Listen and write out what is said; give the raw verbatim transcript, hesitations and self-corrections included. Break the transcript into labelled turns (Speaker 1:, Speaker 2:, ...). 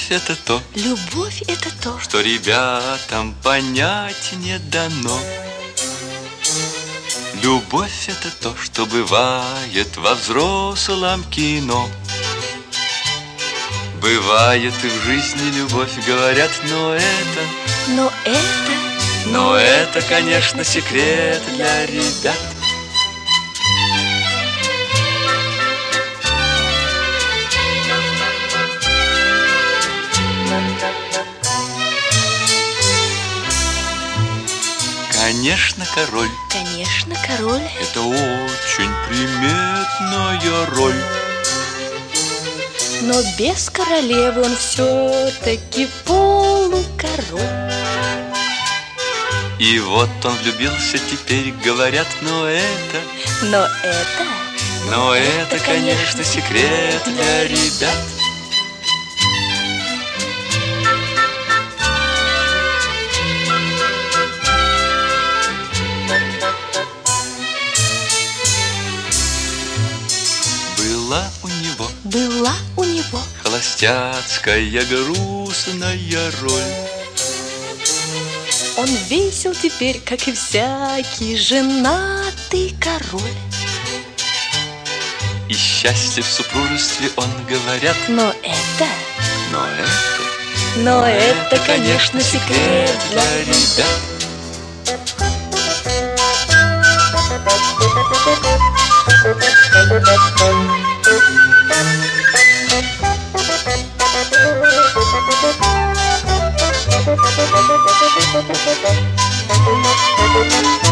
Speaker 1: Любовь это то,
Speaker 2: любовь это то,
Speaker 1: что ребятам понять не дано. Любовь это то, что бывает во взрослом кино. Бывает и в жизни любовь, говорят, но это,
Speaker 2: но это,
Speaker 1: но это, конечно, секрет для ребят. Конечно, король,
Speaker 2: конечно, король,
Speaker 1: это очень приметная роль.
Speaker 2: но без королевы он все-таки полукороль.
Speaker 1: И вот он влюбился теперь, говорят, но это,
Speaker 2: но это,
Speaker 1: но это, конечно, секрет для ребят. Была у него,
Speaker 2: была у него
Speaker 1: холостяцкая грустная роль.
Speaker 2: Он весел теперь, как и всякий женатый король.
Speaker 1: И счастье в супружестве он, говорят,
Speaker 2: но это,
Speaker 1: но это,
Speaker 2: но это, конечно, секрет для ребят.
Speaker 3: Thank you.